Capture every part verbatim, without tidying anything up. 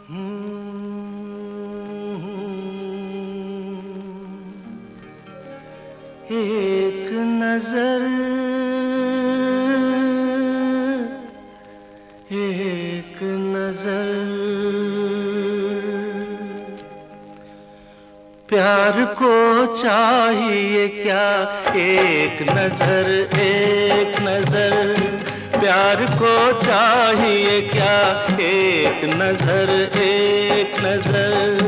एक नजर एक नजर प्यार को चाहिए क्या, एक नजर एक नजर प्यार को चाहिए क्या, एक नजर एक नजर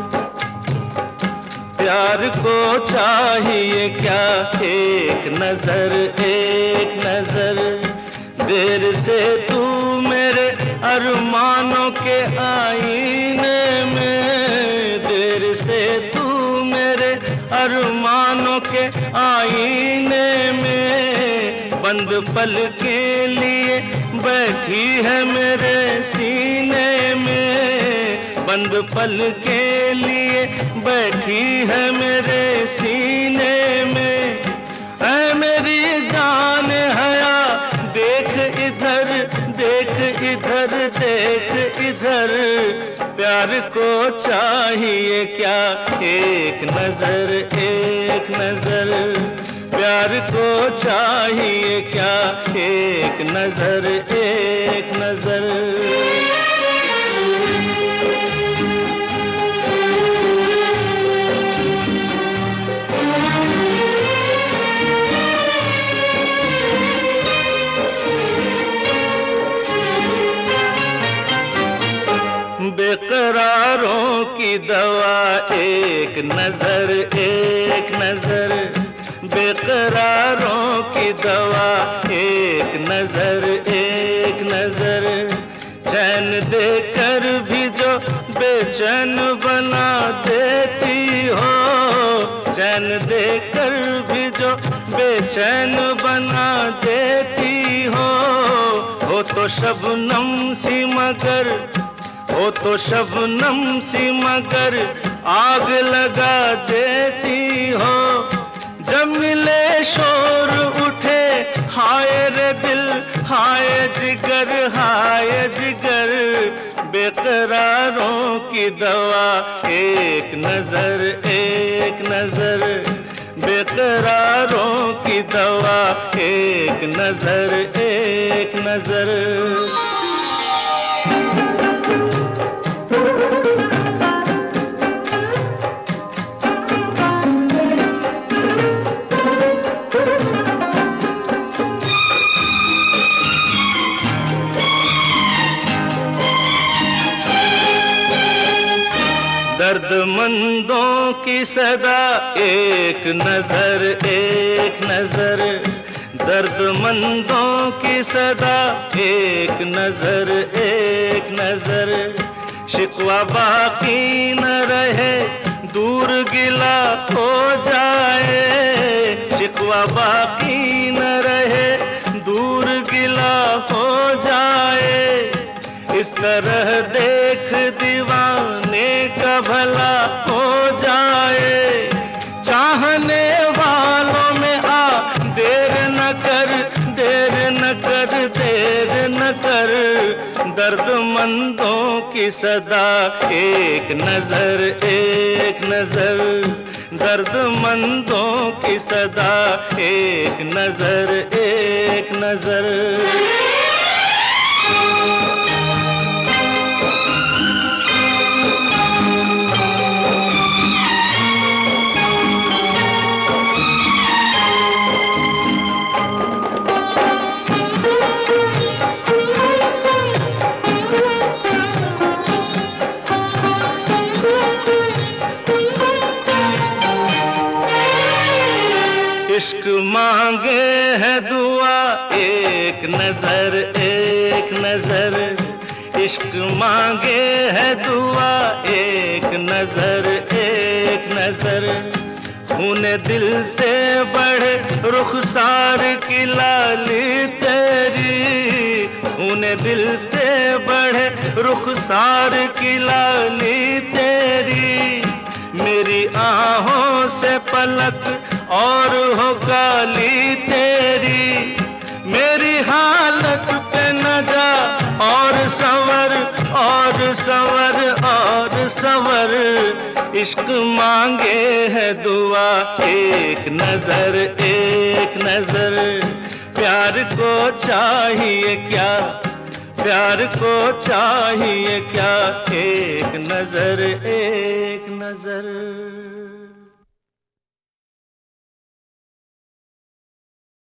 प्यार को चाहिए क्या, एक नजर एक नजर। देर से तू मेरे अरमानों के आईने में, देर से तू मेरे अरमानों के आईने में, बंद पल के लिए बैठी है मेरे सीने में, बंद पल के लिए बैठी है मेरे सीने में। ऐ मेरी जान हया देख इधर देख इधर देख इधर, प्यार को चाहिए क्या, एक नजर एक नजर प्यार को चाहिए क्या, एक नजर एक नजर। बेकरारों की दवा एक नजर एक नजर, बेकरारों की दवा एक नजर एक नजर। चैन देकर भी जो बेचैन बना देती हो, चैन देकर भी जो बेचैन बना देती हो, हो तो शबनम सी मगर हो तो शबनम सी मगर आग लगा देती हो। जब मिले शोर उठे हाय रे दिल हाय जिगर हाय जिगर, बेकरारों की दवा एक नजर एक नजर, बेकरारों की दवा एक नजर एक नजर। दर्दमंदों की सदा एक नजर एक नजर, दर्दमंदों की सदा एक नजर एक नजर। शिकवा बाकी न रहे दूर गिला हो जाए, शिकवा बाकी न रहे दूर गिला हो जाए। इस तरह देख दीवाने का भला हो जाए। चाहने वालों में आ देर न कर देर न कर देर न कर, दर्दमंदों की सदा एक नजर एक नजर, दर्दमंदों की सदा एक नजर एक नजर। इश्क मांगे है दुआ एक नजर एक नजर, इश्क मांगे है दुआ एक नजर एक नजर। खून दिल से बढ़े रुखसार की लाली तेरी, खून दिल से बढ़े रुखसार की लाली तेरी। मेरी आहों से पलक और हो काली तेरी, मेरी हालत पे न जा और संवर और संवर और संवर, इश्क मांगे है दुआ। एक नजर एक नजर, प्यार को चाहिए क्या, प्यार को चाहिए क्या। एक नजर एक नजर।